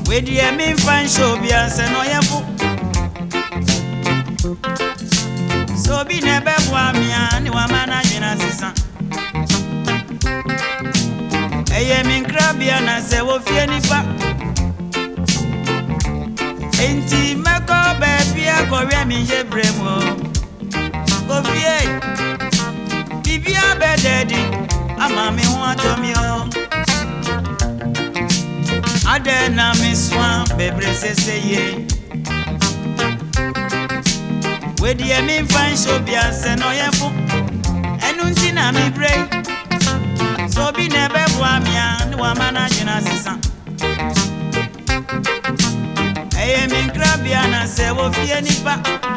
We dear me fan show be answer no yefo. So be never wa me ani wa mana jina sisa. Eye min krabia na se wo fie nipa. Enti meko baby akowe mi je bremo. Go fie. Bibia be daddy. Ama me ho atomi o. Ade na me swan bebre seseye. We die me fan show bia se no yefo. Enu nti na me pray. So bi nebe bua mia ni wa mana jina sisa. Eye min krabia na se wo fie nipa.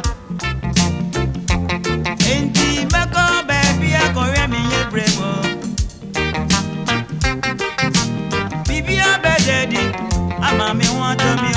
Enti meko baby akowe mi ye bremo. Bibia be daddy. Ama me want to me